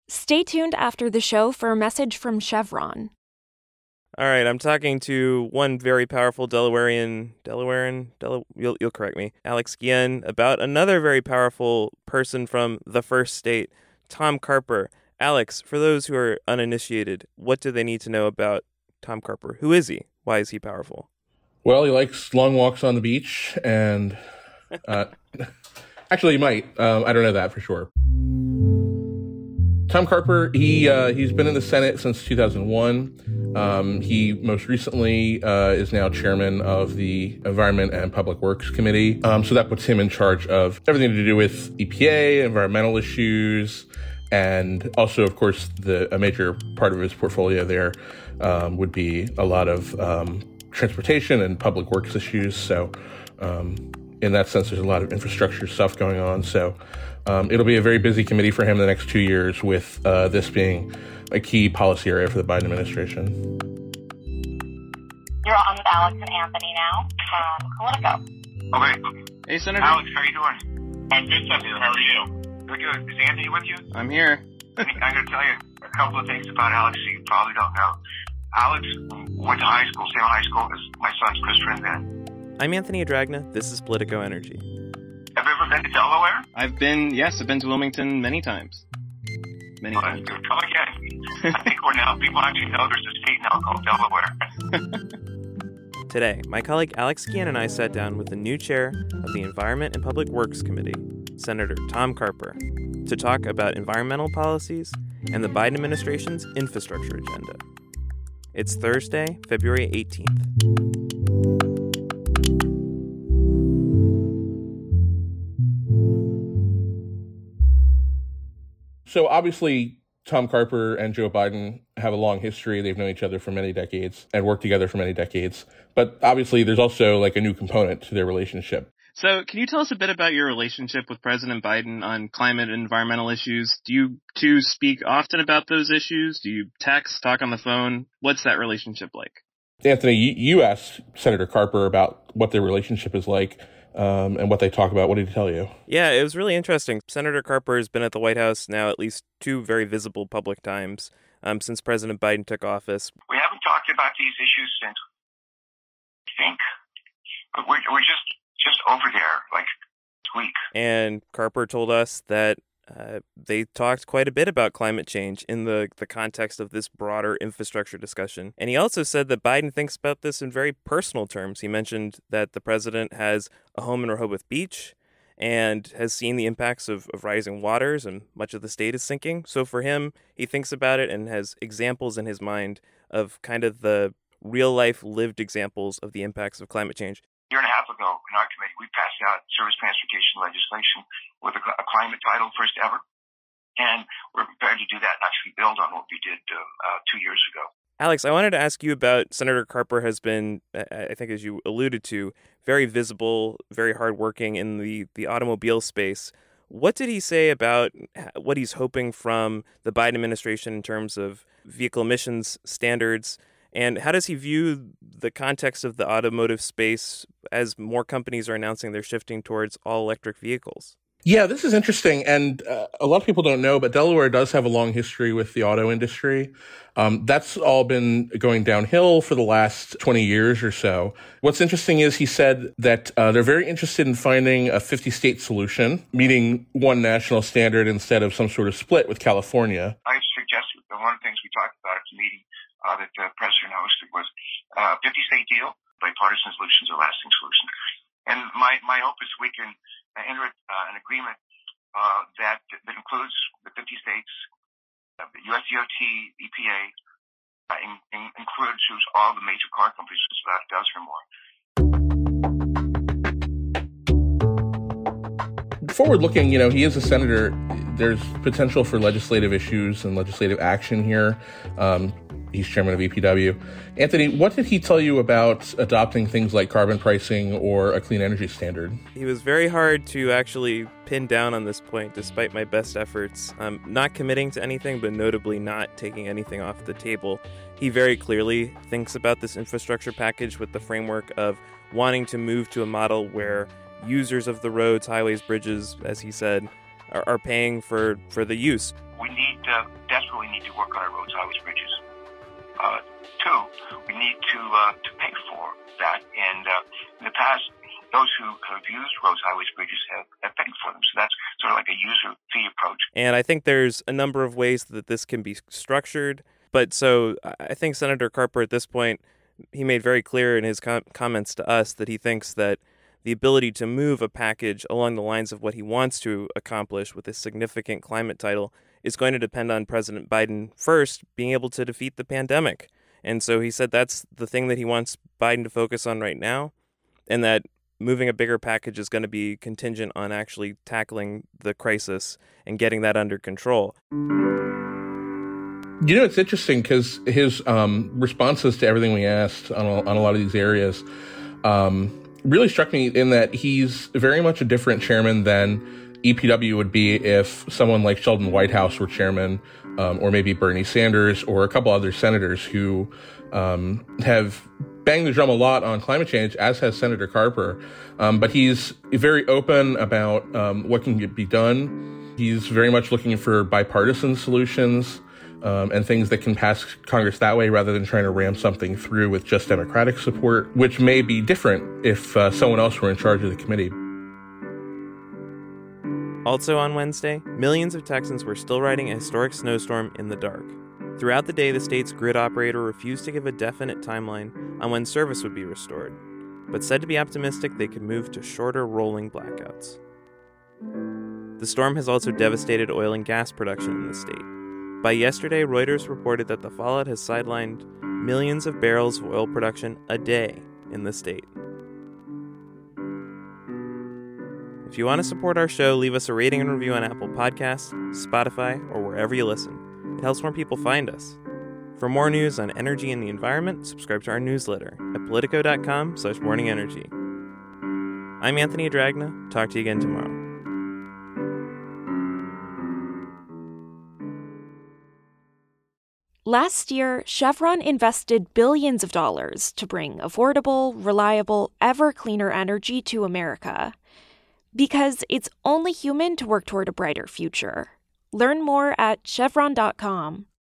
Stay tuned after the show for a message from Chevron. All right, I'm talking to one very powerful Delawarean, you'll correct me, Alex Guillen, about another very powerful person from the first state, Tom Carper. Alex, for those who are uninitiated, what do they need to know about Tom Carper? Who is he? Why is he powerful? Well, he likes long walks on the beach, and actually, he might. I don't know that for sure. Tom Carper, he's been in the Senate since 2001. He most recently is now chairman of the Environment and Public Works Committee. So that puts him in charge of everything to do with EPA, environmental issues, and also, of course, a major part of his portfolio there would be a lot of transportation and public works issues. So in that sense, there's a lot of infrastructure stuff going on. So it'll be a very busy committee for him the next 2 years, with this being a key policy area for the Biden administration. You're on with Alex and Anthony now from Politico. Okay. Hey, Senator. Alex, how are you doing? I'm good, Senator. How are you? Good. Is Anthony with you? I'm here. I'm going to tell you a couple of things about Alex that you probably don't know. Alex went to high school, same high school as my son's Christopher and Ben. I'm Anthony Adragna. This is Politico Energy. Have you ever been to Delaware? I've been to Wilmington many times. Many times. Good. Come again. I think people actually know there's a state now called Delaware. Today, my colleague Alex Guillen and I sat down with the new chair of the Environment and Public Works Committee, Senator Tom Carper, to talk about environmental policies and the Biden administration's infrastructure agenda. It's Thursday, February 18th. So obviously, Tom Carper and Joe Biden have a long history. They've known each other for many decades and worked together for many decades. But obviously, there's also like a new component to their relationship. So can you tell us a bit about your relationship with President Biden on climate and environmental issues? Do you two speak often about those issues? Do you text, talk on the phone? What's that relationship like? Anthony, you asked Senator Carper about what their relationship is like. And what they talk about. What did he tell you? Yeah, it was really interesting. Senator Carper has been at the White House now at least two very visible public times since President Biden took office. We haven't talked about these issues since, I think, we're just over there, like, this week. And Carper told us that they talked quite a bit about climate change in the context of this broader infrastructure discussion. And he also said that Biden thinks about this in very personal terms. He mentioned that the president has a home in Rehoboth Beach and has seen the impacts of rising waters, and much of the state is sinking. So for him, he thinks about it and has examples in his mind of kind of the real-life lived examples of the impacts of climate change. A year and a half ago, in our committee, we passed out surface transportation legislation with a climate title, first ever. And we're prepared to do that and actually build on what we did 2 years ago. Alex, I wanted to ask you about Senator Carper has been, I think as you alluded to, very visible, very hardworking in the automobile space. What did he say about what he's hoping from the Biden administration in terms of vehicle emissions standards? And how does he view the context of the automotive space as more companies are announcing they're shifting towards all-electric vehicles? Yeah, this is interesting. And a lot of people don't know, but Delaware does have a long history with the auto industry. That's all been going downhill for the last 20 years or so. What's interesting is he said that they're very interested in finding a 50-state solution, meeting one national standard instead of some sort of split with California. I suggested that one of the things we talked about at the meeting that the president hosted was a 50-state deal, bipartisan solutions, a lasting solution. And my hope is we can enter an agreement that includes the 50 states, the USDOT, EPA, includes all the major car companies, just about a dozen or more. Forward looking, he is a senator. There's potential for legislative issues and legislative action here. He's chairman of EPW. Anthony, what did he tell you about adopting things like carbon pricing or a clean energy standard? He was very hard to actually pin down on this point, despite my best efforts. Not committing to anything, but notably not taking anything off the table. He very clearly thinks about this infrastructure package with the framework of wanting to move to a model where users of the roads, highways, bridges, as he said, are paying for the use. We desperately need to work on our roads, highways, bridges. Two, we need to pay for that. And in the past, those who have used roads, highways, bridges have paid for them. So that's sort of like a user fee approach. And I think there's a number of ways that this can be structured. But so I think Senator Carper at this point, he made very clear in his comments to us that he thinks that the ability to move a package along the lines of what he wants to accomplish with a significant climate title is going to depend on President Biden first being able to defeat the pandemic. And so he said that's the thing that he wants Biden to focus on right now, and that moving a bigger package is going to be contingent on actually tackling the crisis and getting that under control. You know, it's interesting because his responses to everything we asked on a lot of these areas really struck me in that he's very much a different chairman than EPW would be if someone like Sheldon Whitehouse were chairman, or maybe Bernie Sanders or a couple other senators who have banged the drum a lot on climate change, as has Senator Carper. But he's very open about what can be done. He's very much looking for bipartisan solutions and things that can pass Congress that way rather than trying to ram something through with just Democratic support, which may be different if someone else were in charge of the committee. Also on Wednesday, millions of Texans were still riding a historic snowstorm in the dark. Throughout the day, the state's grid operator refused to give a definite timeline on when service would be restored, but said to be optimistic they could move to shorter rolling blackouts. The storm has also devastated oil and gas production in the state. By yesterday, Reuters reported that the fallout has sidelined millions of barrels of oil production a day in the state. If you want to support our show, leave us a rating and review on Apple Podcasts, Spotify, or wherever you listen. It helps more people find us. For more news on energy and the environment, subscribe to our newsletter at politico.com/morningenergy. I'm Anthony Dragna. Talk to you again tomorrow. Last year, Chevron invested billions of dollars to bring affordable, reliable, ever cleaner energy to America. Because it's only human to work toward a brighter future. Learn more at chevron.com.